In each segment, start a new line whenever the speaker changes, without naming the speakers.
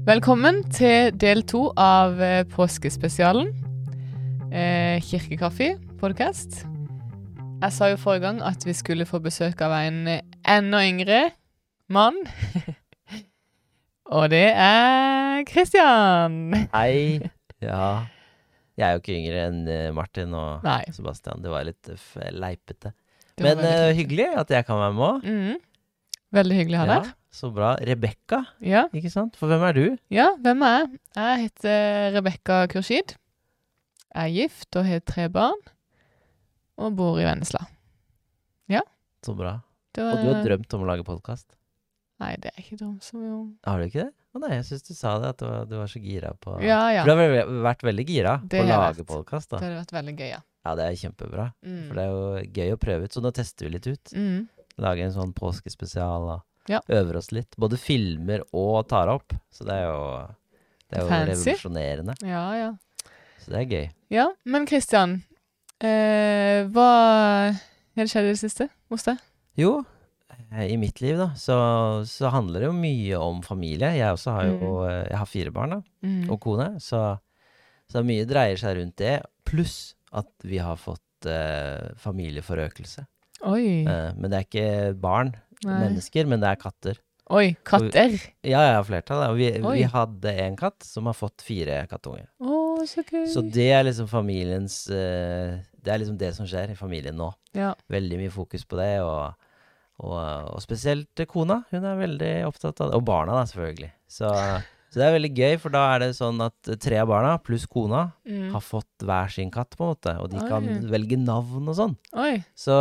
Velkommen til del 2 av påskespesialen, Kirkekaffe-podcast. Jeg sa jo forrige gang at vi skulle få besøk av en enda yngre mann, og det Christian.
Hei, ja, jeg jo ikke yngre enn Martin og
Nei.
Sebastian, det var litt leipete.
Det var
Men
veldig
hyggelig at jeg kan være med også.
Veldig hyggelig å ha deg.
Så bra. Rebecca,
Ja.
ikke sant? For hvem du?
Ja, hvem jeg? Jeg heter Rebecca Kurshid. Jeg gift og har 3 barn, og bor i Vennesla.
Så bra.
Det var...
Og du har drømt om å lage podcast?
Nei, det ikke dumt som jo...
Har du ikke det? Å nei, jeg synes du sa det, at du var så gira på...
Ja.
For du har vært veldig gira
Det
på å
har jeg
lage
vært.
podcast da.
Det hadde vært veldig gøy, ja.
Ja, det kjempebra. For det jo gøy å prøve ut, så nå tester vi litt ut. Lager en sånn påskespesial og øver oss litt. Både filmer og tar opp. Så det jo
Fancy.
revolusjonerende.
Ja.
Så det gøy.
Ja, men Christian, hva har det skjedd i det siste hos deg?
Jo, i mitt liv da, så handler det jo mye om familie. Jeg også har jo, jeg har 4 barn da, og kone, så mye dreier seg rundt det, pluss at vi har fått familieforøkelse.
Oi.
Men det ikke barn, mennesker, men det katter.
Oi, katter?
Ja, flertall. Da. Vi hadde en katt som har fått 4 kattunger.
Så gøy.
Så det liksom familiens, det liksom det som skjer i familien nå.
Ja.
Veldig mye fokus på det, og spesielt kona, hun veldig opptatt av det. Og barna da, selvfølgelig. Så det veldig gøy, for da det sånn at 3 av barna, pluss kona, har fått hver sin katt på en måte. Og de kan velge navn og sånn.
Oi.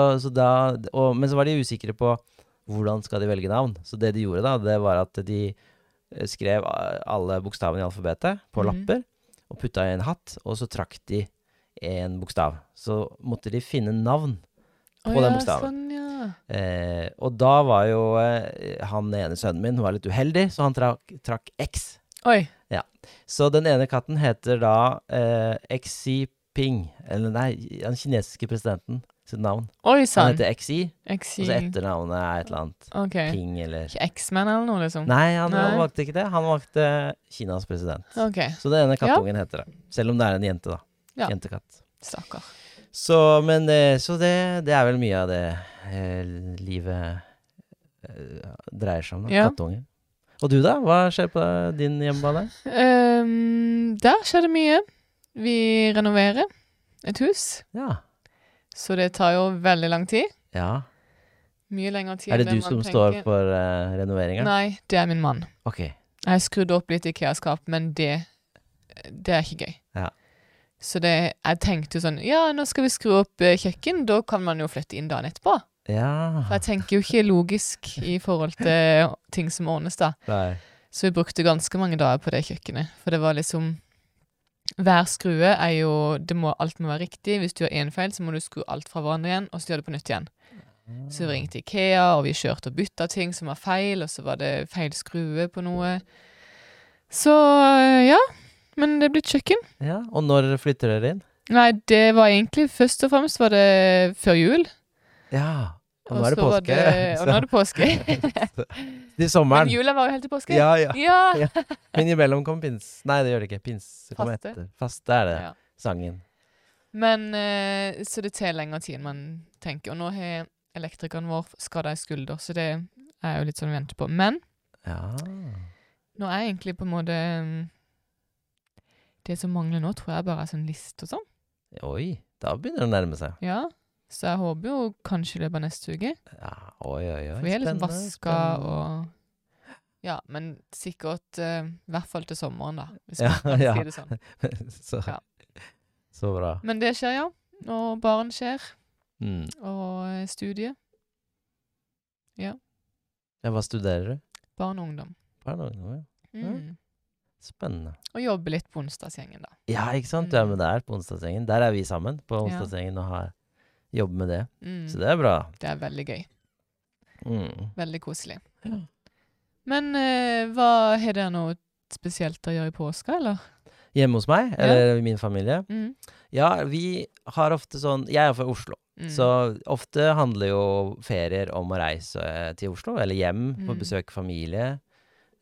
Men så var de usikre på hvordan skal de velge navn. Så det de gjorde da, det var at de skrev alle bokstavene i alfabetet på lapper, og putta i en hatt, og så trakk de en bokstav. Så måtte de finne navn på den bokstaven.
Sånn, ja.
Og da var jo han ene sønnen min var litt uheldig, så han trakk X.
Oi.
Ja. Så den ene katten heter da Xi Ping, eller nei, den kinesiske presidenten sitt navn.
Oi, sann.
Han heter Xi, og så etternavnet et eller annet.
Okay.
Ping, eller...
Ikke X-Men eller noe, liksom?
Nei, han valgte ikke det. Han valgte Kinas president.
Okay.
Så den ene kattungen heter det. Selv om det en jente da.
Ja.
Jentekatt.
Stakkar.
Så det vel mye av det livet dreier seg om, da, kattunger. Og du da? Hva skjer på din hjemmebane?
Der skjer det mye. Vi renoverer et hus.
Ja.
Så det tar jo veldig lang tid.
Ja.
Mye lengre tid
det du som står for renoveringen?
Nei, det min mann.
Ok.
Jeg har skrudd opp litt IKEA-skap, men det ikke gøy.
Ja.
Så jeg tenkte jo sånn, ja, nå skal vi skru opp kjøkken, da kan man jo flytte inn dagen etterpå.
Ja.
For jeg tenker jo ikke logisk i forhold til ting som ordnes da.
Nei.
Så vi brukte ganske mange dager på det kjøkkenet, for det var liksom, hver skrue jo, alt må være riktig. Hvis du har en feil, så må du skru alt fra hverandre igjen, og så gjør det på nytt igjen. Så vi ringte IKEA, og vi kjørte og bytta ting som var feil, og så var det feil skrue på noe. Så, ja, men det ble et kjøkken. Ja,
og når flytter dere inn?
Nei, det var egentlig, først og fremst var det før jul.
Ja, og nå det påske.
Og nå det påske.
Det sommeren.
Men julen var jo helt til påske.
Ja. Men imellom kom pins. Nei, det gjør det ikke. Pins kom etter. Faste det, sangen.
Men, så det tar lengre tid enn man tenker. Og nå har elektrikeren vår skadet i skulder, så det jo litt sånn vi venter på. Men, nå egentlig på en måte, det som mangler nå, tror jeg bare sånn list og sånn.
Oi, da begynner det å nærme seg.
Ja, så jeg håper jo kanskje det bare neste uke.
Ja, oi.
For vi har liksom vasket og... Ja, men sikkert i hvert fall til sommeren da, hvis man kan si det sånn.
Så bra.
Men det skjer, ja. Og barn skjer. Og studie. Ja.
Ja, hva studerer du?
Barn og ungdom.
Barn og ungdom, ja. Spennende.
Og jobbe litt på onsdagsgjengen da.
Ja, ikke sant? Ja, men der på onsdagsgjengen. Der vi sammen på onsdagsgjengen og jobber med det. Så det bra.
Det veldig gøy. Veldig koselig.
Ja.
Men hva har dere noe spesielt å gjøre i påska, eller?
Hjemme hos meg, eller i min familie? Ja, vi har ofte sånn... Jeg fra Oslo, så ofte handler jo ferier om å reise til Oslo, eller hjem, på besøk familie.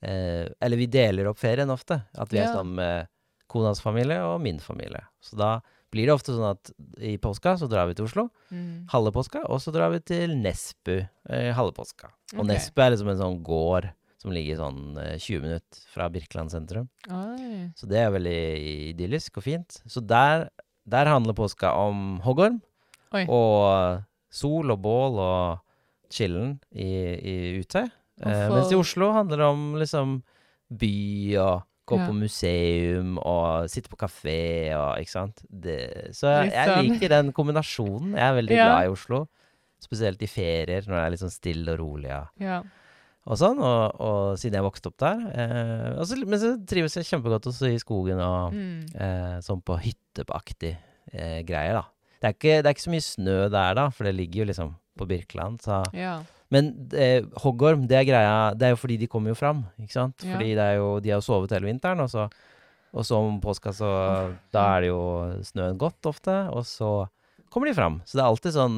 eller vi deler opp ferien ofte. At vi sammen med konas familie og min familie. Så da blir det ofte sånn at i påska så drar vi til Oslo, halve påska, og så drar vi til Nesbu halve påska. Og Nesbu liksom en sånn gård som ligger sånn 20 minutter fra Birkeland sentrum.
Oi.
Så det veldig idyllisk og fint. Så der handler påska om hoggorm, og sol og bål og chillen i ute. Mens i Oslo handler det om liksom by og gå på museum og sitte på kafé og, ikke sant? Så jeg liker den kombinasjonen. Jeg veldig glad i Oslo. Spesielt i ferier, når det litt sånn stille og rolig. Og sånn, og siden jeg vokste opp der. Men så trives jeg kjempegodt også i skogen og sånn på hytteaktig greier da. Det er ikke så mye snø der da, for det ligger jo liksom på Birkeland, så... Men hoggorm, det greia, det jo fordi de kommer jo fram, ikke sant? Fordi de har jo sovet hele vinteren, og så om påska, så da det jo snøen godt ofte, og så kommer de fram. Så det alltid sånn,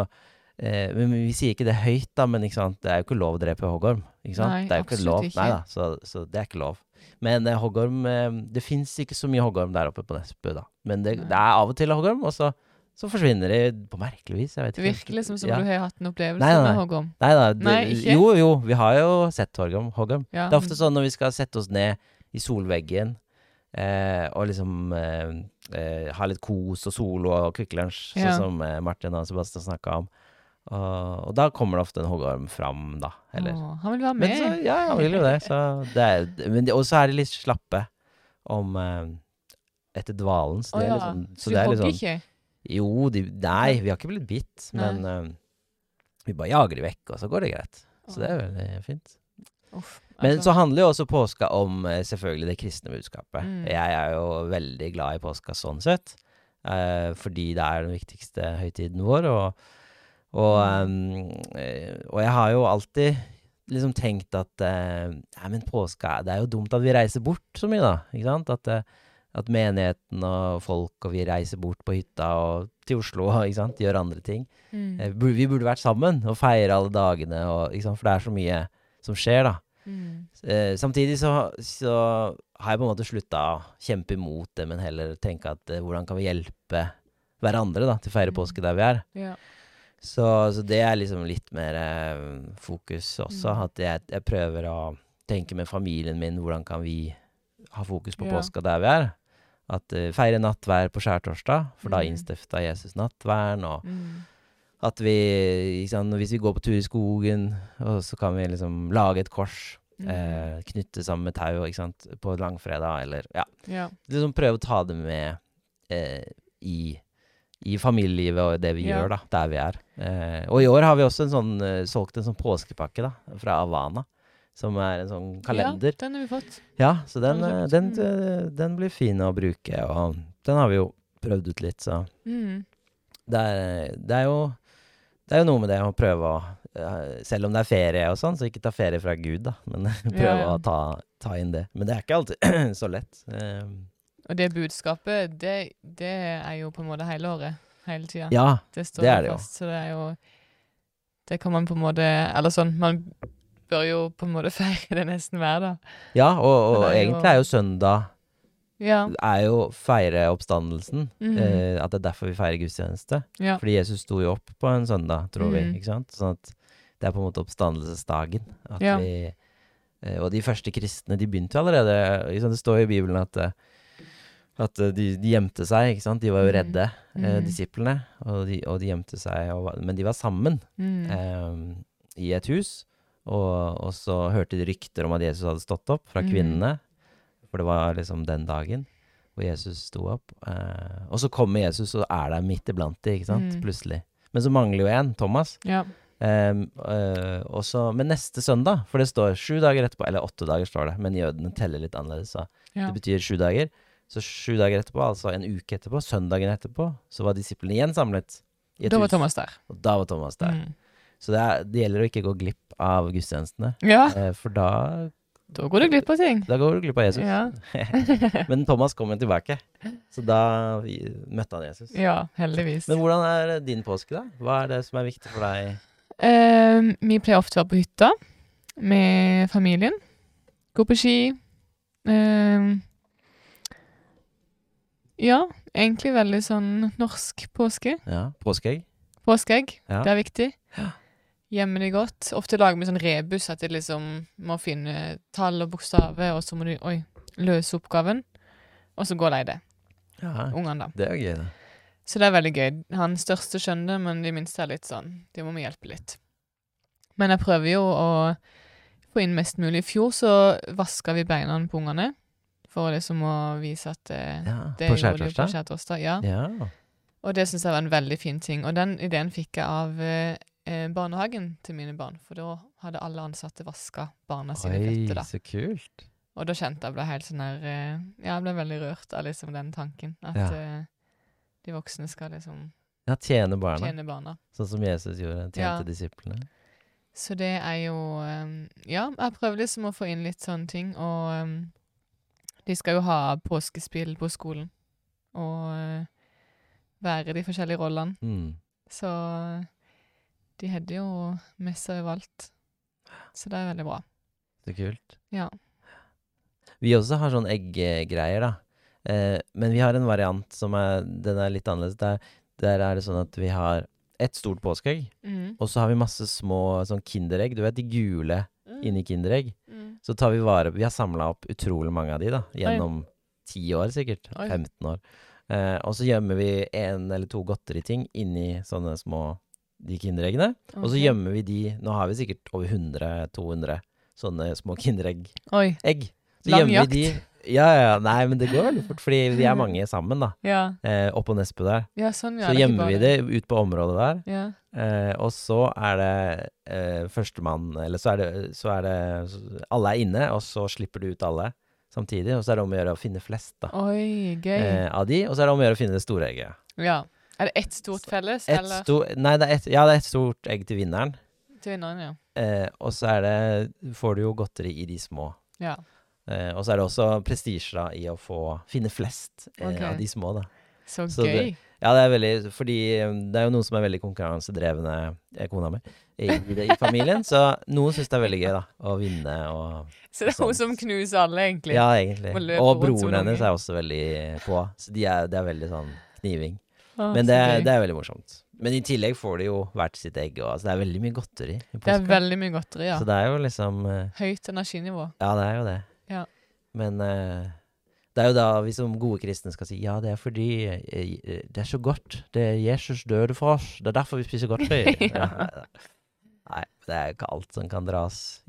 men vi sier ikke det høyt da, men ikke sant? Det jo ikke lov å drepe hoggorm, ikke sant?
Nei,
det jo ikke lov. Nei da, så det ikke lov. Men hoggorm, det finnes ikke så mye hoggorm der oppe på Nesbu da. Men det av og til hoggorm, og så forsvinner det på merkelig vis, jeg vet ikke.
Det virker liksom som du har hatt en opplevelse med hoggorm.
Nei, ikke? Jo, vi har jo sett hoggorm. Det ofte sånn når vi skal sette oss ned i solveggen, og liksom ha litt kos og solo og kvikklunsj, sånn som Martin og Sebastian snakket om. Og da kommer det ofte en hoggorm fram da, eller.
Han vil være med.
Men så, han vil jo det. Og så de litt slappe om etter dvalen. Så det liksom,
så du hogger ikke?
Jo, nei, vi har ikke blitt bitt, men vi bare jager de vekk, og så går det greit. Så det veldig fint. Men så handler jo også påska om selvfølgelig det kristne budskapet. Jeg jo veldig glad i påska sånn sett, fordi det den viktigste høytiden vår, og jeg har jo alltid liksom tenkt at men påska, det jo dumt at vi reiser bort så mye da, ikke sant? At menigheten og folk og vi reiser bort på hytta og til Oslo og, ikke sant, gjør andre ting. Vi burde vært sammen og feire alle dagene, og, ikke sant, for det så mye som skjer da. Samtidig så har jeg på en måte sluttet å kjempe imot det, men heller tenke at hvordan kan vi hjelpe hverandre da, til å feire påske der vi Så det liksom litt mer fokus også, at jeg prøver å tenke med familien min, hvordan kan vi ha fokus på påska der vi at feire nattvær på skjærtorsdag, for da innstiftet Jesus nattværen, og at vi, hvis vi går på tur i skogen, og så kan vi liksom lage et kors, knytte sammen med tau, ikke sant, på langfredag, eller liksom prøve å ta det med i familielivet og det vi gjør da, der vi og i år har vi også solgt en sånn påskepakke da, fra Havana, som en sånn kalender.
Ja, den har vi fått.
Ja, så den blir fin å bruke, og den har vi jo prøvd ut litt, så det jo noe med det å prøve å, selv om det ferie og sånn, så ikke ta ferie fra Gud da, men prøve å ta inn det. Men det ikke alltid så lett.
Og det budskapet, det jo på en måte hele året, hele tiden.
Ja,
det står det fast, jo. Så det jo, det kan man på en måte, eller sånn, man bør jo på en måte feire det nesten hver dag. Ja, og
egentlig jo søndag jo feire oppstandelsen, at det derfor vi feirer gudstjeneste. Fordi Jesus sto jo opp på en søndag, tror vi, ikke sant? Sånn at det på en måte oppstandelsesdagen. At vi, og de første kristne, de begynte jo allerede, ikke sant? Det står jo i Bibelen at de gjemte seg, ikke sant? De var jo redde, disiplene, og de gjemte seg, men de var sammen i et hus, og så hørte de rykter om at Jesus hadde stått opp fra kvinnene, for det var liksom den dagen hvor Jesus sto opp. Og så kommer Jesus og der midt iblant de, ikke sant, plutselig. Men så mangler jo en, Thomas. Men neste søndag, for det står 7 dager etterpå, eller 8 dager står det, men jødene teller litt annerledes, så det betyr 7 dager. Så 7 dager etterpå, altså en uke etterpå, søndagen etterpå, så var disiplene igjen samlet i et hus.
Da var Thomas der.
Og da var Thomas der. Så det gjelder å ikke gå glipp av gudstjenestene. For da
går du glipp av ting.
Da går du glipp av Jesus. Men Thomas kom tilbake, så da møtte han Jesus.
Ja, heldigvis.
Men hvordan din påske da? Hva det som viktig for deg?
Vi pleier ofte å være på hytta med familien. Gå på ski. Ja, egentlig veldig sånn norsk påske.
Ja, påskeegg.
Påskeegg,
Ja.
det er viktig.
Ja.
Gjemme de godt. Ofte lager vi sånn rebus at de liksom må finne tall og bokstaver, og så må de løse oppgaven, og så går de det.
Ja,
Ungene da.
det er gøy da.
Så det er veldig gøy. Han største skjønner, men de minste er litt sånn, de må vi hjelpe litt. Men jeg prøver jo å få inn mest mulig. I fjor så vasket vi beina på ungene, for liksom å vise at
Ja,
det
på
gjorde de jo på
skjærtorsdag.
skjærtorsdag. Ja.
Ja.
Og det synes jeg var en veldig fin ting. Og den ideen fikk jeg av barnehagen til mine barn, for da hadde alle ansatte vasket barna sine føtter da.
så kult.
Og da kjente jeg ble helt sånn her, jeg ble veldig rørt av liksom den tanken, at
Ja.
de voksne skal liksom
Ja, tjene barna.
tjene barna.
Sånn som Jesus gjorde,
Ja.
tjente disiplene.
Så det er jo, ja, jeg prøver liksom å få inn litt sånne ting, og de skal jo ha påskespill på skolen, og være de forskjellige rollene.
Mm.
Så de hadde jo messer overalt. Så det er veldig bra.
Så kult.
Ja.
Vi også har sånn egggreier da. Men vi har en variant som den er litt annerledes. Der er det sånn at vi har et stort påskeegg, og så har vi masse små sånn kinderegg. Du vet, de gule inni kinderegg. Så tar vi vi har samlet opp utrolig mange av de da, gjennom 10 år sikkert,
Oi.
15 år. Og så gjemmer vi 1 eller 2 godteriting inni sånne små, de kindereggene. Og så
Ok.
gjemmer vi de, nå har vi sikkert over 100-200 sånne små kinderegg.
Oi,
Så
Lang
gjemmer vi de. Ja, nei, men det går veldig fort, fordi vi er mange sammen da,
ja.
opp på Nesbø der.
Ja, sånn, ja.
Så
det er ikke
gjemmer vi
bare-
det ut på området der,
Ja.
og så er det førstemann, eller så er det, alle er inne, og så slipper du ut alle samtidig, og så er det om å gjøre å finne flest da,
Oi, gøy.
av de, og så er det om å gjøre å finne det store egget.
Ja. Er det ett stort felles, eller?
Nei, det er et stort egg til vinneren,
Til vinneren, ja.
og så får du jo godteri i de små.
Ja.
Og så er det også prestisje da, i å finne flest
Ok.
av de små da.
Så
Så
gøy.
Ja, det er veldig, fordi det er jo noen som er veldig konkurransedrevne, kona mi, i familien, så noen synes det er veldig gøy da, å vinne og
Så det er hun
sånt.
som knuser alle, egentlig.
Ja, egentlig.
Og løper
Og
rundt som
broren
en
hennes
unge.
er også veldig på, så det er veldig sånn kniving.
Å,
Men
så
det
gøy.
er veldig morsomt. Men i tillegg får de jo hvert sitt egg, og altså, det er veldig mye godteri i
Det er
påska.
veldig mye godteri, ja.
Så det er jo liksom,
Høyt energinivå.
ja, det er jo det.
Ja.
Men det er jo da vi som gode kristne skal si, ja, det er fordi det er så godt. Det er Jesus døde for oss. Det er derfor vi spiser godteri.
Ja.
Nei, det er ikke alt som kan dras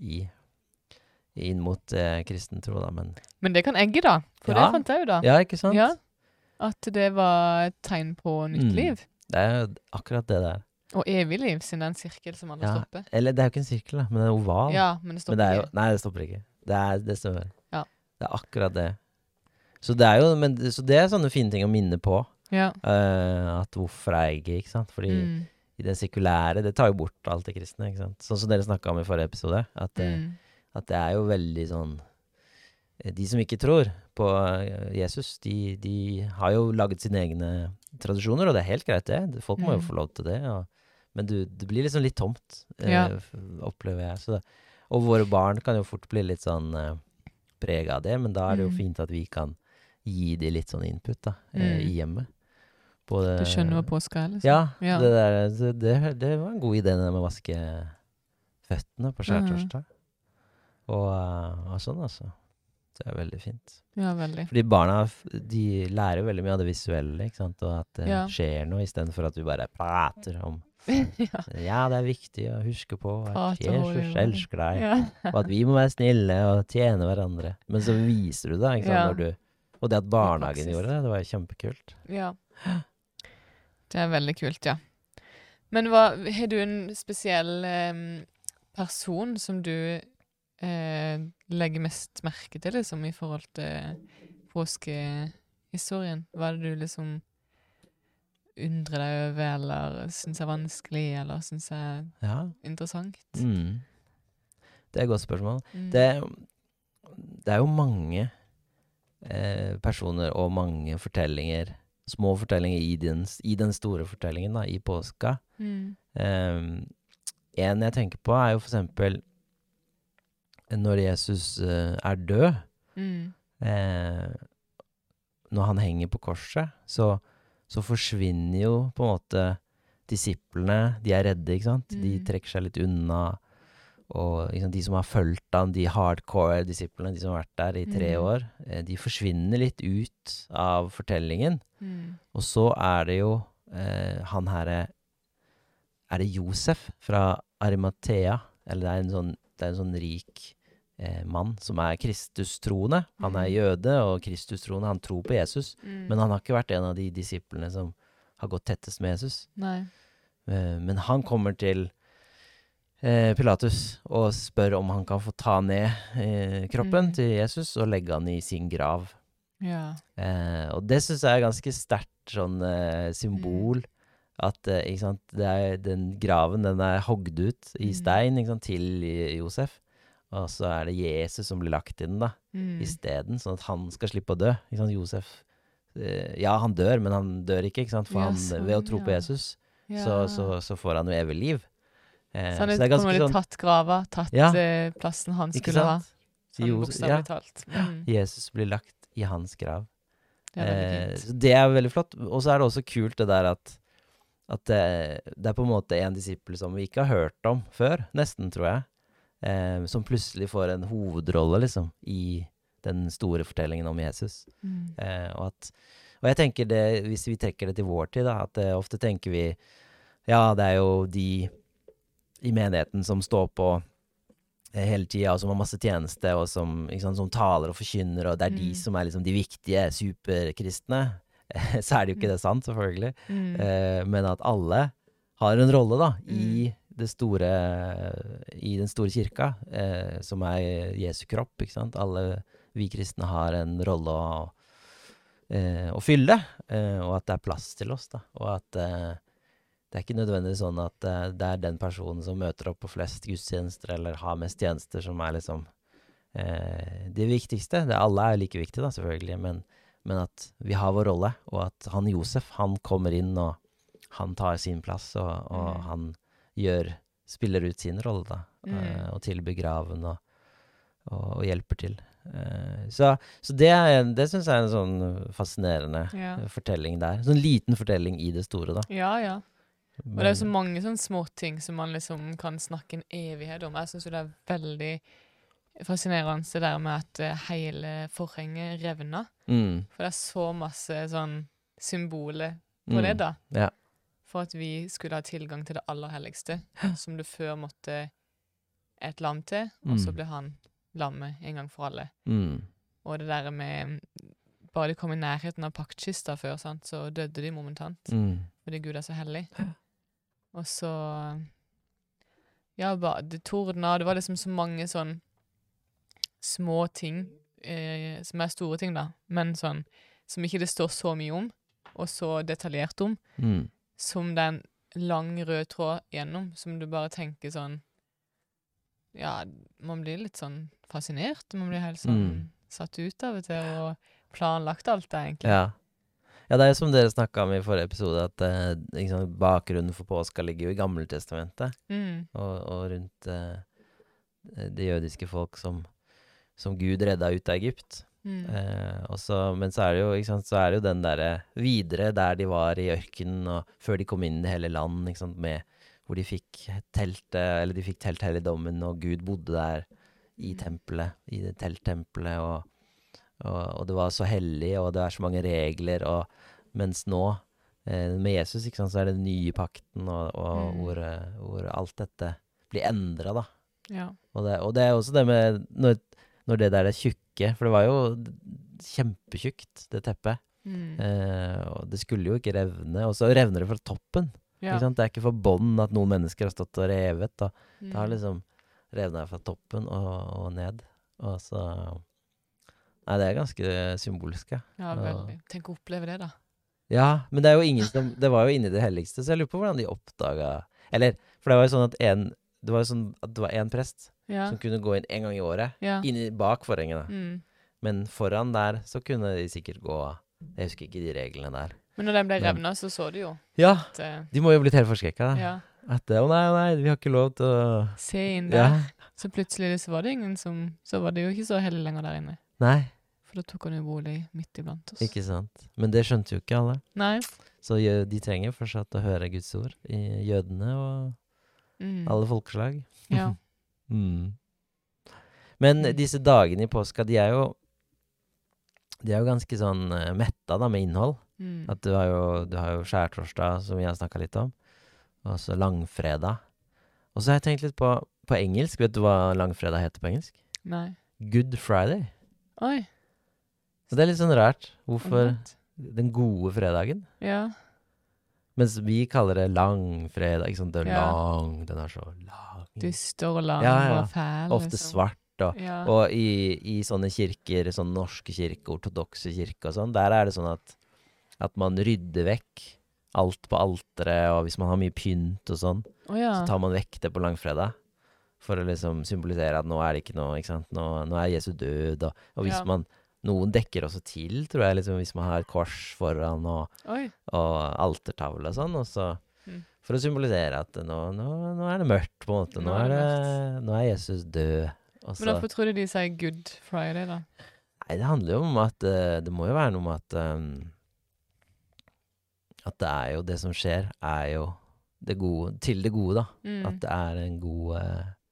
inn mot kristen tro, da, men
Men det kan egget, da. For
Ja.
det fant jeg jo, da.
ja, ikke sant?
Ja. At det var et tegn på nytt
Mm.
liv.
Det er jo akkurat det der.
Og evig liv, siden det er en sirkel som aldri
Ja.
stopper.
Eller det er jo ikke en sirkel, da, men det er oval.
Ja, men det
Men
stopper
det er jo,
ikke.
nei, det stopper ikke. Det stemmer.
Ja.
Det er akkurat det. Så det er jo, så det er sånne fine ting å minne på.
Ja.
At hvorfor er jeg ikke sant? Fordi
Mm.
i det sekulære, det tar jo bort alt det kristne, ikke sant? Sånn som dere snakket om i forrige episode, at det er jo veldig sånn, de som ikke tror på Jesus, de har jo laget sine egne tradisjoner, og det er helt greit det. Folk må jo få lov til det, men det blir liksom litt tomt,
Ja.
opplever jeg. Og våre barn kan jo fort bli litt sånn preget av det, men da er det jo fint at vi kan gi de litt sånn input da, i hjemmet.
Du skjønner hva påske er, liksom?
Ja,
Ja.
det var en god idé det med å vaske føttene på skjærtorsdag. Og sånn, altså. Det er veldig fint.
Ja, veldig.
Fordi barna, de lærer veldig mye av det visuelle, ikke sant? Og at det
Ja.
skjer noe, i stedet for at vi bare prater om
Ja.
ja, det er viktig å huske på at
Prate og
Jesus
holde-
elsker deg,
Ja.
og at vi må være snille og tjene hverandre. Men så viser du det, ikke sant?
Ja.
Og det at barnehagen
praksis.
gjorde det var jo kjempekult.
Ja. Det er veldig kult, ja. Men har du en spesiell person som du legger mest merke til, liksom, i forhold til påskehistorien? Hva er det du liksom undrer deg over, eller synes er vanskelig, eller synes er
Ja.
interessant?
Mm. Det er et godt spørsmål.
Mm.
Det er jo mange personer og mange fortellinger, små fortellinger i den store fortellingen da, i påska.
Mm.
En jeg tenker på er jo for eksempel når Jesus død, når han henger på korset, så forsvinner jo på en måte disiplene, de redde, ikke sant? De trekker seg litt unna, og ikke sant, de som har fulgt han, de hardcore disiplene, de som har vært der i 3 år, de forsvinner litt ut av fortellingen. Og så det jo han her, det Josef fra Arimathea, eller det en sånn rik mann som Kristus-troende. Han jøde og Kristus-troende, han tror på Jesus, men han har ikke vært en av de disiplene som har gått tettest med Jesus.
Nei.
Men han kommer til Pilatus og spør om han kan få ta ned kroppen til Jesus og legge han i sin grav.
Ja.
Og det synes jeg ganske sterkt sånn symbol, at ikke sant, den graven, den hogd ut i stein, ikke sant, til Josef. Og så det Jesus som blir lagt i den da, i stedet, sånn at han skal slippe å dø. Ikke sant, Josef, ja, han dør, men han dør ikke sant, for ved å tro på Jesus, så får han jo evig liv.
Så han
så det ganske
sånn, tatt grava, tatt plassen han skulle ha. Sånn bokstavlig talt.
Jesus blir lagt i hans grav.
Det
så det veldig flott. Og så det også kult det der at det på en måte en disippel som vi ikke har hørt om før, nesten tror jeg, som plutselig får en hovedrolle liksom, i den store fortellingen om Jesus. Og jeg tenker det, hvis vi trekker det til vår tid, da, at ofte tenker vi, ja, det jo de i menigheten som står på hele tiden, og som har masse tjeneste, og som, ikke sant, som taler og forkynner, og det de som liksom de viktige superkristne. Så det jo ikke det sant, selvfølgelig. Men at alle har en rolle da, i den store kirka, som Jesu kropp, ikke sant? Alle vi kristne har en rolle å fylle, og at det plass til oss da, og at det ikke nødvendigvis sånn at det den personen som møter opp på flest gudstjenester, eller har mest tjenester, som liksom det viktigste. Alle like viktige da, selvfølgelig, men at vi har vår rolle, og at han Josef, han kommer inn, og han tar sin plass, og han spiller ut sin rolle da, og tilbyr graven, og hjelper til. Så det synes jeg en sånn fascinerende fortelling der. Sånn liten fortelling i det store da.
Ja, ja. Og det så mange sånne små ting som man liksom kan snakke en evighet om. Jeg synes jo det veldig fascinerende det der med at hele forhenget revner. For det så masse sånn symboler på det da.
Ja.
For at vi skulle ha tilgang til det aller helligste, som du før måtte et lam til, og så ble han lammet en gang for alle. Og det der med, bare de kom i nærheten av paktkista før, sant, så døde de momentant, fordi Gud så hellig. Og så, ja, det tordna, det var liksom så mange sånn små ting, som store ting da, men sånn, som ikke det står så mye om, og så detaljert om, som det en lang rød tråd gjennom, som du bare tenker sånn, ja, man blir litt sånn fascinert, man blir helt sånn satt ut av det til, og planlagt alt det egentlig.
Ja, det jo som dere snakket om i forrige episode, at liksom, bakgrunnen for påska ligger jo i Gamle Testamentet, og rundt det jødiske folk som Gud redda ut av Egypt. Men så det jo, ikke sant, så det jo den der videre der de var i ørkenen, og før de kom inn i det hele land, ikke sant, hvor de fikk telthelligdommen, og Gud bodde der i tempelet, i det telttempelet, og det var så hellig, og det så mange regler, mens nå, med Jesus, ikke sant, så det den nye pakten, og hvor alt dette blir endret da.
Ja.
Og det også det med, når det der tjukke, for det var jo kjempetjukt, det teppet, og det skulle jo ikke revne, og så revner det fra toppen.
Ja.
Ikke sant? Det ikke for bånd at noen mennesker har stått og revet, og det har liksom revnet fra toppen og ned, og så... Nei, det ganske symbolsk, ja.
Ja, veldig. Tenk å oppleve det, da.
Ja, men det jo ingen som... Det var jo inne i det helligste, så jeg lurer på hvordan de oppdaget... Eller, for det var jo sånn at det var en prest som kunne gå inn en gang i året, inn bak forhenget da. Men foran der, så kunne de sikkert gå... Jeg husker ikke de reglene der.
Men når den ble revnet, så de jo.
Ja, de må jo blitt helt forskrekket da.
Ja.
At å nei, vi har ikke lov til å
Se inn
Ja,
der. Så plutselig så var det ingen som Så var det jo ikke så heldig lenger der inne.
nei,
For da tok han jo bolig midt iblant oss.
ikke sant. Men det skjønte jo ikke alle.
Nei.
Så de trenger fortsatt å høre Guds ord i jødene og alle folkeslag.
Ja.
Mm. Men disse dagene i påska, de er jo ganske sånn metta da, med innhold. At du har jo skjærtorsdag, som vi har snakket litt om, og så langfredag. Og så har jeg tenkt litt på engelsk. Vet du hva langfredag heter på engelsk?
Nei.
Good Friday.
Oi.
Så det er litt sånn rart. Hvorfor
What?
den gode fredagen?
Ja.
Mens vi kaller det langfredag, ikke sant? Den er
Ja.
lang, den er så lang.
Dyster og lang
Ja.
og fæl.
Ofte svart.
Ja.
Og i sånne kirker, sånne norske kirker, ortodokse kirker og sånn, der er det sånn at man rydder vekk alt på alteret, og hvis man har mye pynt og sånn,
Å ja.
så tar man vekk det på langfredag, for å liksom symbolisere at nå er det ikke noe, ikke sant? Nå er Jesus død, og hvis
Ja.
noen dekker også til, tror jeg, liksom, hvis man har et kors foran og
Oi.
altertavle og sånn, og så for å symbolisere at nå er det mørkt, på en måte.
Nå er det
Nå er Jesus død. Og
Men hvorfor tror du de sier Good Friday, da?
Nei, det handler jo om at det må jo være noe med at det er jo det som skjer, er jo det gode, til det gode, da. At det er en god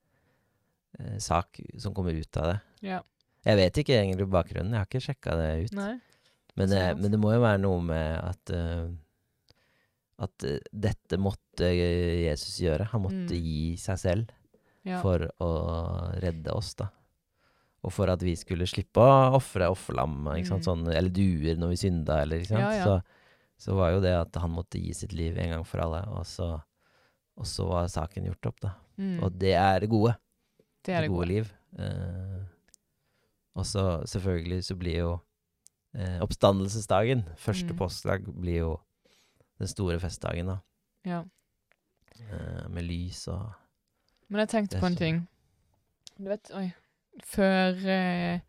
sak som kommer ut av det.
Ja.
Jeg vet ikke egentlig bakgrunnen, jeg har ikke sjekka det ut.
Nei.
Men
sant.
det må jo være noe med at dette måtte Jesus gjøre. Han måtte gi seg selv
Ja.
for å redde oss, da. Og for at vi skulle slippe å ofre offerlam, ikke sant? Sånn, eller duer når vi synda, eller ikke sant?
Ja.
Så var jo det at han måtte gi sitt liv en gang for alle, og så var saken gjort opp, da. Og det er det gode.
Det er det
gode
gode.
liv. Og så selvfølgelig så blir jo oppstandelsesdagen, første påskedag, blir jo den store festdagen, da.
Ja.
Med lys og
Men jeg tenkte
Det
på en
så-
ting. Du vet, før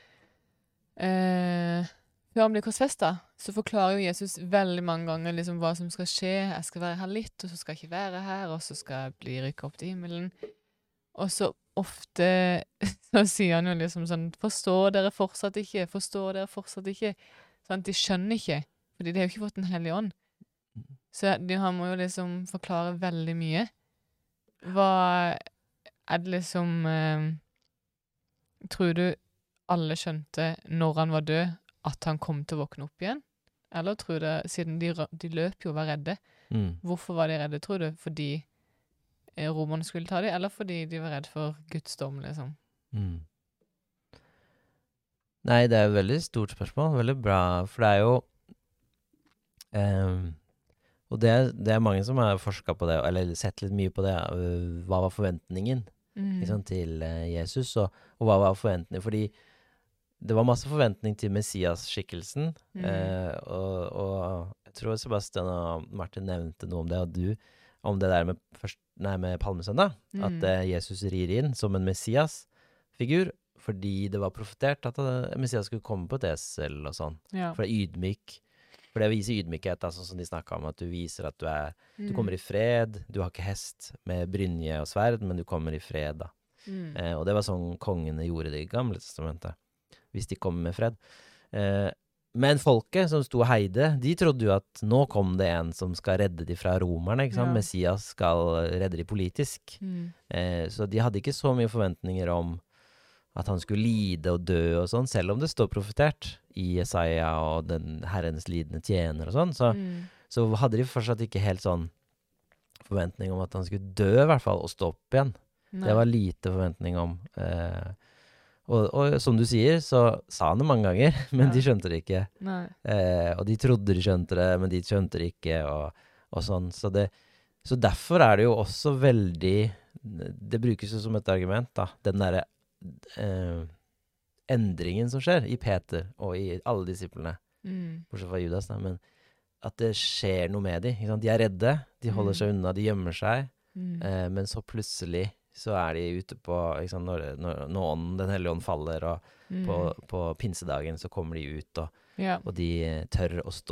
han blir korsfestet, så forklarer jo Jesus veldig mange ganger liksom hva som skal skje. Jeg skal være her litt, og så skal jeg ikke være her, og så skal jeg bli rykket opp til himmelen. Og så ofte så sier han jo liksom sånn, forstår dere fortsatt ikke? Sånn, de skjønner ikke, fordi de har jo ikke fått Den hellige ånd. Så han må jo liksom forklare veldig mye. Hva er det liksom tror du alle skjønte når han var død, at han kom til å våkne opp igjen? Eller tror du, siden de løp jo og var redde, hvorfor var de redde, tror du? Fordi romerne skulle ta dem, eller fordi de var redde for Guds dom, liksom?
Nei, det er et veldig stort spørsmål. Veldig bra, for det er jo og det er mange som har forsket på det, eller sett litt mye på det. Hva var forventningen liksom, til Jesus, og hva var forventningen? Fordi det var masse forventning til Messias-skikkelsen, og jeg tror Sebastian og Martin nevnte noe om det, og du, om det der med Palmesøndag, at Jesus rir inn som en Messias-figur, fordi det var profetert at Messias skulle komme på et esel og sånn,
Ja.
for det er ydmyk. For det viser ydmykhet, sånn som de snakket om, at du viser at du kommer i fred, du har ikke hest med brynje og sverd, men du kommer i fred, da. Og det var sånn kongene gjorde det i Gamle testamentet, hvis de kom med fred. Men folket som sto og heide, de trodde jo at nå kom det en som skal redde de fra romerne, ikke sant?
Ja.
Messias skal redde de politisk. Så de hadde ikke så mye forventninger om at han skulle lide og dø og sånn, selv om det står profetert i Jesaja og den Herrens lidende tjener og sånn, så hadde de fortsatt ikke helt sånn forventning om at han skulle dø i hvert fall, og stå opp igjen.
Nei.
Det var lite forventning om. Og som du sier, så sa han det mange ganger, men de skjønte det ikke.
Nei.
Og de trodde de skjønte det, men de skjønte det ikke, og sånn. Så derfor er det jo også veldig, det brukes jo som et argument, da, den derre endringen som skjer i Peter og i alle disiplene, bortsett fra Judas, da, men at det skjer noe med dem. Ikke sant? De er redde, de holder seg unna, de gjemmer seg, men så plutselig så er de ute på, ikke sant, når ånden, Den hellige ånd faller, og på pinsedagen så kommer de ut, og
Ja.
de tør å stå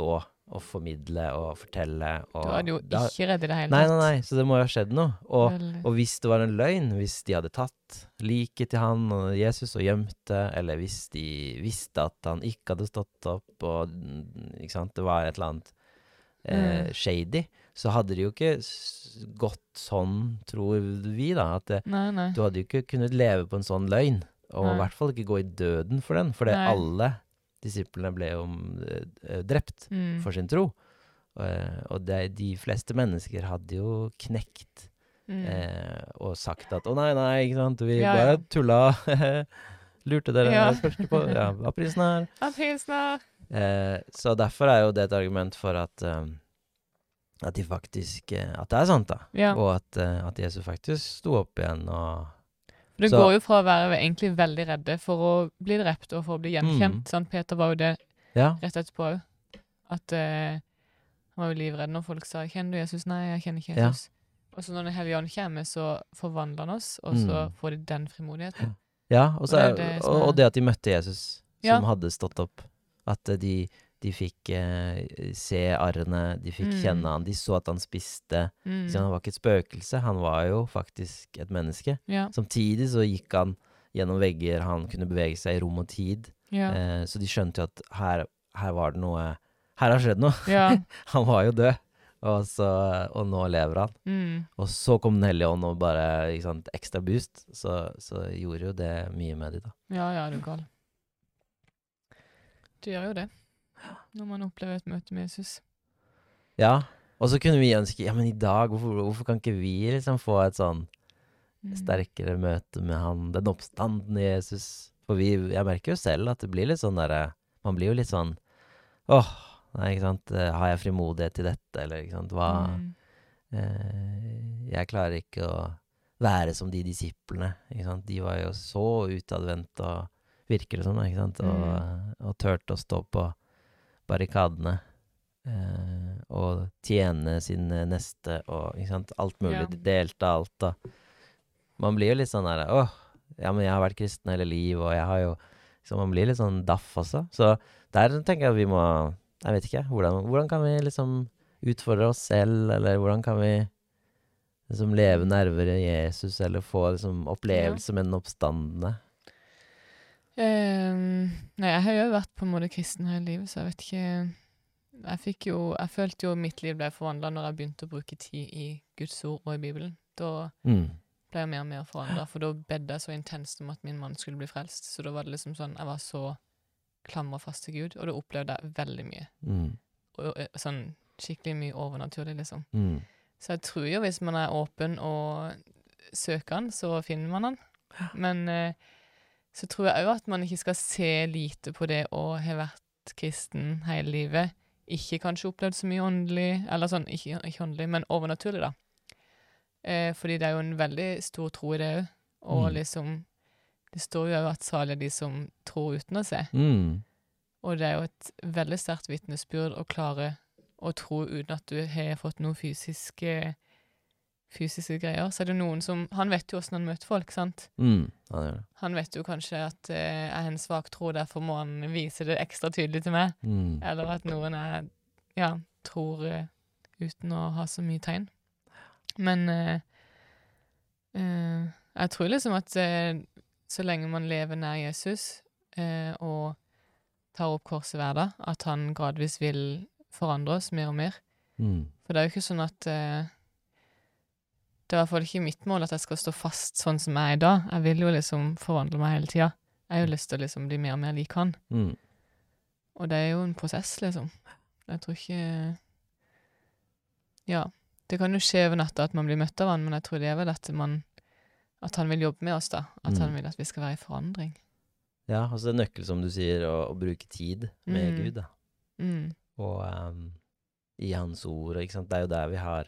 å formidle og fortelle. Og
Du hadde jo ikke redd i det hele
Nei,
tatt.
nei, så det må jo ha skjedd noe. Og,
Veldig.
og hvis det var en løgn, hvis de hadde tatt liket til han og Jesus og gjemt det, eller hvis de visste at han ikke hadde stått opp, og ikke sant, det var et eller annet shady, så hadde det jo ikke gått sånn, tror vi da, at
Nei.
du hadde jo ikke kunnet leve på en sånn løgn, og
Nei.
i hvert fall ikke gå i døden for den, for det
Nei.
alle disiplene ble jo drept for sin tro. Og de fleste mennesker hadde jo knekt og sagt at, å nei, ikke sant, vi
Ja,
bare
ja.
tulla, lurte dere
Ja.
først på, ja, hva er prisen her?
Aprilsnarr!
Så derfor er jo det et argument for at de faktisk, at det er sant da,
Ja.
og at Jesus faktisk sto opp igjen, og
Det
så-
går jo fra å være egentlig veldig redde for å bli drept og for å bli gjenkjent. Sant? Peter var jo det
ja,
rett etterpå òg. At han var jo livredd når folk sa 'Kjenner du Jesus?' 'Nei, jeg kjenner ikke
Ja.
Jesus'. Og så når Den hellige ånd kommer, så forvandler han oss, og så får de den frimodigheten.
ja, og, så,
Og det er det som
og
er-
det at de møtte Jesus,
Ja.
som hadde stått opp, at de fikk se arrene, de fikk kjenne han, de så at han spiste, ikke sant, han var ikke et spøkelse, han var jo faktisk et menneske.
Ja.
Samtidig så gikk han gjennom vegger, han kunne bevege seg i rom og tid,
Ja.
så de skjønte jo at her var det noe, her har skjedd noe.
Ja.
Han var jo død, og nå lever han. Og så kom Den hellige ånd og bare, ikke sant, ekstra boost, så gjorde jo det mye med de da.
Ja, du er gal. Du gjør jo det. Når man opplever et møte med Jesus.
Ja, og så kunne vi ønske, ja, men i dag, hvorfor kan ikke vi liksom få et sånn sterkere møte med han, den oppstanden i Jesus? For jeg merker jo selv at det blir litt sånn der, man blir jo litt sånn, nei, ikke sant, har jeg frimodighet til dette, eller ikke sant, jeg klarer ikke å være som de disiplene, ikke sant, de var jo så utadvendt og virker det sånn, ikke sant, og tørte å stå på barrikadene, og tjene sin neste, og ikke sant, alt mulig,
Ja.
de delte alt, og man blir jo litt sånn der, ja, men jeg har vært kristen hele liv, og jeg har jo, så man blir litt sånn daff også, så der tenker jeg at vi må, jeg vet ikke, hvordan kan vi liksom utfordre oss selv, eller hvordan kan vi liksom leve nærmere Jesus, eller få liksom opplevelse med den oppstandende?
Nei, jeg har jo vært på en måte kristen hele livet, så jeg vet ikke. Jeg følte jo mitt liv ble forvandlet når jeg begynte å bruke tid i Guds ord og i Bibelen. Da ble jeg mer og mer forvandlet, for da bedde jeg så intenst om at min mann skulle bli frelst. Så da var det liksom sånn, jeg var så klamret fast til Gud, og da opplevde jeg veldig mye. Og sånn skikkelig mye overnaturlig, liksom. Så jeg tror jo hvis man er åpen og søker han, så finner man han. Men så tror jeg også at man ikke skal se lite på det å ha vært kristen hele livet. Ikke kanskje opplevd så mye åndelig, eller sånn, ikke åndelig, men overnaturlig da. Fordi det er jo en veldig stor tro i det også. Og liksom, det står jo at salige er de som tror uten å se. Og det er jo et veldig sterkt vitnesbyrd å klare å tro uten at du har fått noen fysiske greier. Så er det noen som, han vet jo hvordan han møter folk, sant? Han vet jo kanskje at jeg er en svak tro, derfor må han vise det ekstra tydelig til meg. Eller at noen tror uten å ha så mye tegn. Men jeg tror liksom at så lenge man lever nær Jesus og tar opp korset hver dag, at han gradvis vil forandre oss mer og mer. For det er jo ikke sånn at det er i hvert fall ikke mitt mål at jeg skal stå fast sånn som jeg er i dag. Jeg vil jo liksom forvandle meg hele tiden. Jeg har jo lyst til å liksom bli mer og mer lik han. Og det er jo en prosess, liksom. Jeg tror ikke... Ja, det kan jo skje over natta at man blir møtt av han, men jeg tror det er vel at han vil jobbe med oss da. At han vil at vi skal være i forandring.
Ja, altså det er nøkkel, som du sier, å bruke tid med Gud da. Og i hans ord, ikke sant? Det er jo der vi har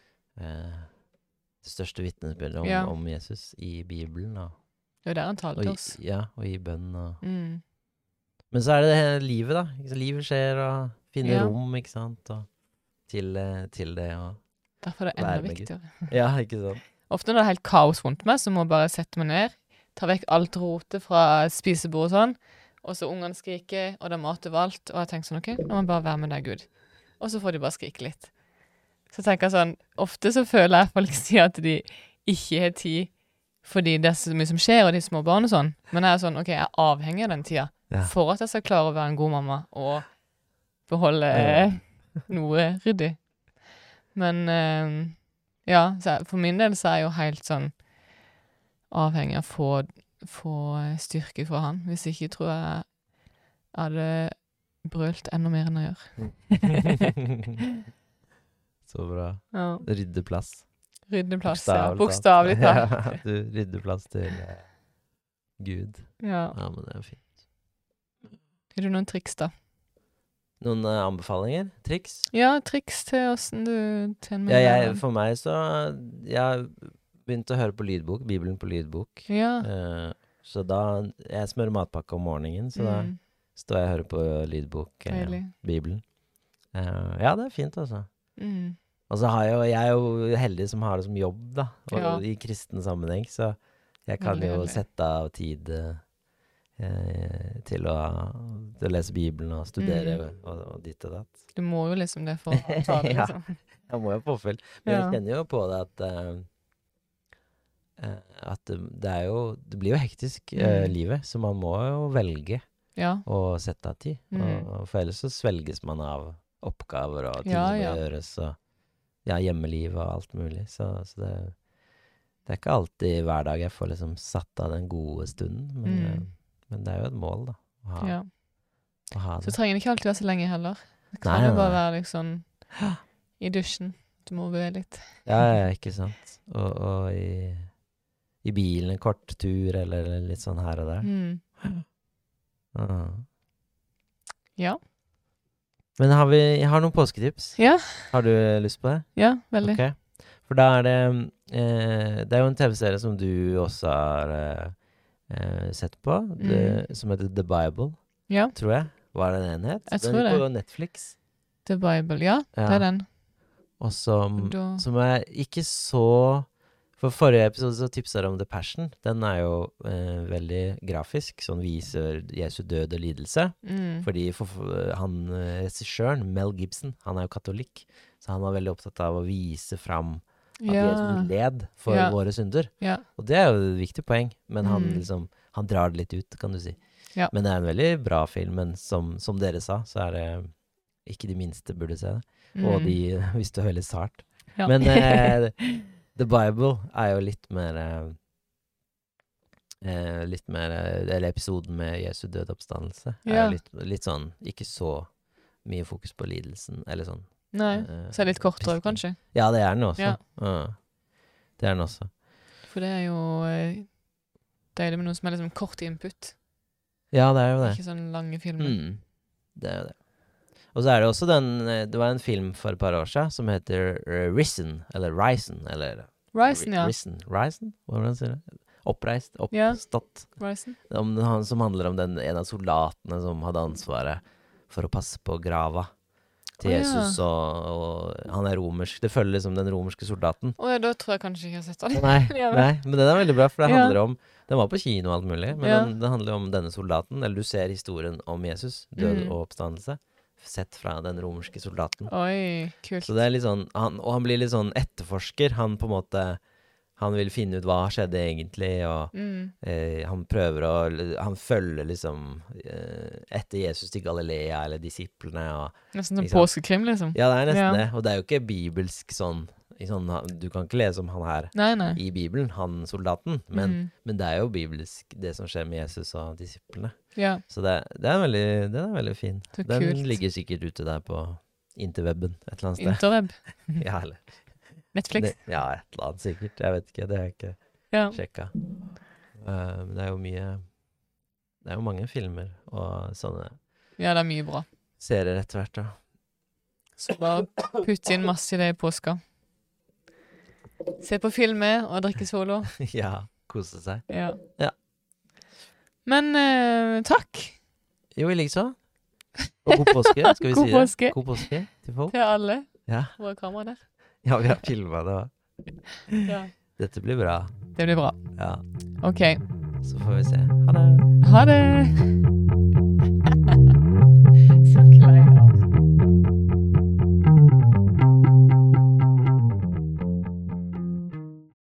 det største vitnesbyrdet om Jesus i Bibelen.
Det er der han taler til oss.
Ja, og i bønn. Men så er det hele livet da. Ikke sant? Livet skjer, og finne rom, ikke sant? Og til det, og
derfor er det enda viktigere.
Ja, ikke sant?
Ofte når det er helt kaos rundt meg, så må jeg bare sette meg ned, ta vekk alt rotet fra spisebordet og sånn, og så ungene skriker, og det er mat overalt, og jeg tenker sånn, ok, nå må jeg bare være med deg, Gud. og så får de bare skrike litt. Så tenker jeg sånn, ofte så føler jeg folk sier at de ikke har tid fordi det er så mye som skjer, og de små barn og sånn. Men jeg er sånn, ok, jeg er avhengig av den tida for at jeg skal klare å være en god mamma og beholde noe ryddig. Men ja, så for min del så er jeg jo helt sånn avhengig av å få styrke fra han. Hvis ikke tror jeg hadde brølt enda mer enn jeg gjør.
Så bra.
Ja.
Rydde plass.
Rydde plass, ja. Bokstavlig talt.
Ja, du rydder plass til Gud.
Ja.
Ja, men det er fint.
Har du noen triks da?
Noen anbefalinger? Triks?
Ja, triks til hvordan du tjener med
for meg så jeg begynte å høre på lydbok, Bibelen på lydbok.
Ja.
Så da, jeg smører matpakke om morgenen, så da står jeg og hører på lydbok, Bibelen. Ja, det er fint altså. Og så jeg er jo heldig som har det som jobb da, og i kristen sammenheng, så jeg kan jo sette av tid til å lese Bibelen og studere og ditt og datt.
Du må jo liksom det for å ta det, liksom.
Jeg må jo påfyll. Men jeg kjenner jo på det at det er jo, det blir jo hektisk livet, så man må jo velge å sette av tid. Og for ellers så svelges man av oppgaver og ting som gjøres, og hjemmeliv og alt mulig. Så det er ikke alltid hver dag jeg får liksom satt av den gode stunden, men det er jo et mål da, å ha det.
Så trenger det ikke alltid være så lenge heller. Det kan jo bare være liksom i dusjen. Du må bevege litt.
Ja, ikke sant. Og i bilen en kort tur, eller litt sånn her og der.
Ja.
Men jeg har noen påsketips.
Ja.
Har du lyst på det?
Ja, veldig.
Ok. For da er det er jo en TV-serie som du også har sett på, som heter The Bible, tror jeg. Var det en enhet?
Jeg tror det.
Den er på Netflix.
The Bible, ja. Det er den.
Og som er ikke så... For forrige episode så tipset jeg om The Passion. Den er jo veldig grafisk, sånn viser Jesu død og lidelse. Fordi han, regissøren, Mel Gibson, han er jo katolikk, så han var veldig opptatt av å vise fram at Jesus led for våre synder. Og det er jo et viktig poeng, men han drar det litt ut, kan du si. Men det er en veldig bra film, men som dere sa, så er det ikke de minste burde se det. Og hvis du er veldig sart. Men... The Bible er jo litt mer eller episoden med Jesu død oppstandelse er litt sånn, ikke så mye fokus på lidelsen, eller sånn.
Nei, så er det litt kortere kanskje?
Ja, det er den også. Det er den også.
For det er jo deilig med noe som er liksom kort input.
Ja, det er jo det.
Ikke sånn lange filmer.
Det er jo det. Og så er det også det var en film for et par år siden som heter Risen, eller Risen, eller...
Risen, ja.
Risen? Hvordan sier det? Oppreist, oppstått.
Risen.
Som handler om en av soldatene som hadde ansvaret for å passe på grava til Jesus, og han er romersk. Det følger liksom den romerske soldaten.
Da tror jeg kanskje ikke jeg har sett den.
Nei, men den er veldig bra, for det handler om, den var på kino og alt mulig, men den handler om denne soldaten, eller du ser historien om Jesus, død og oppstandelse, sett fra den romerske soldaten.
Oi, kult.
Så det er litt sånn, han blir litt sånn etterforsker, han på en måte, han vil finne ut hva skjedde egentlig, og han prøver han følger liksom etter Jesus til Galilea, eller disiplene, og
nesten som påskekrim, liksom.
Ja, det er nesten det, og det er jo ikke bibelsk sånn, du kan ikke lese om han her i Bibelen, han soldaten, men det er jo bibelsk det som skjer med Jesus og disiplene. Så det er veldig fin. Den ligger sikkert ute der på interweben et eller annet sted.
Interweb?
Ja, eller
Netflix?
Ja, et eller annet sikkert. Jeg vet ikke, det har jeg ikke sjekket. Men det er jo det er jo mange filmer og sånne.
Ja, det er mye bra.
Serier etter hvert da.
Så bare putte inn masse i det i påska. Se på filmer og drikke solo.
Ja, kose seg.
Ja. Men takk.
Jo, i like så. Og god påske, skal vi si det.
Påske.
God påske til folk.
Til alle.
Ja.
Våre kamera der.
Ja, vi har filmet det også.
Ja.
Dette blir bra.
Det blir bra.
Ja.
Ok.
Så får vi se. Ha det.
Ha det.